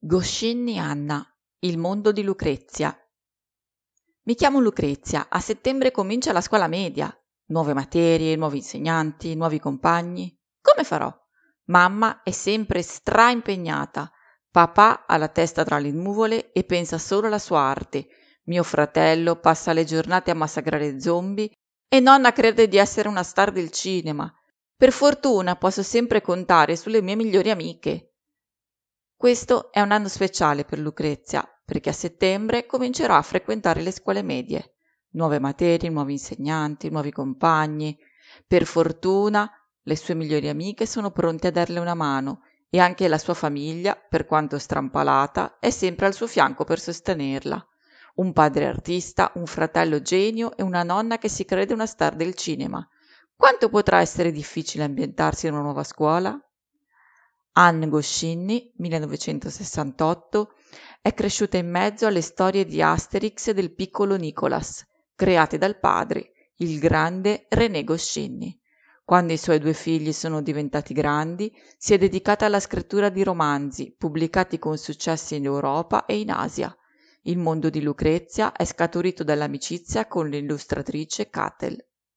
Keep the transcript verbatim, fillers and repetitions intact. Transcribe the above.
Goscinny Anna, il mondo di Lucrezia. Mi chiamo Lucrezia, a settembre comincia la scuola media. Nuove materie, nuovi insegnanti, nuovi compagni. Come farò? Mamma è sempre straimpegnata. Papà ha la testa tra le nuvole e pensa solo alla sua arte. Mio fratello passa le giornate a massacrare zombie e nonna crede di essere una star del cinema. Per fortuna posso sempre contare sulle mie migliori amiche. Questo è un anno speciale per Lucrezia, perché a settembre comincerà a frequentare le scuole medie. Nuove materie, nuovi insegnanti, nuovi compagni. Per fortuna le sue migliori amiche sono pronte a darle una mano e anche la sua famiglia, per quanto strampalata, è sempre al suo fianco per sostenerla. Un padre artista, un fratello genio e una nonna che si crede una star del cinema. Quanto potrà essere difficile ambientarsi in una nuova scuola? Anne Goscinny, millenovecentosessantotto, è cresciuta in mezzo alle storie di Asterix e del piccolo Nicolas, create dal padre, il grande René Goscinny. Quando i suoi due figli sono diventati grandi, si è dedicata alla scrittura di romanzi, pubblicati con successo in Europa e in Asia. Il mondo di Lucrezia è scaturito dall'amicizia con l'illustratrice Catel.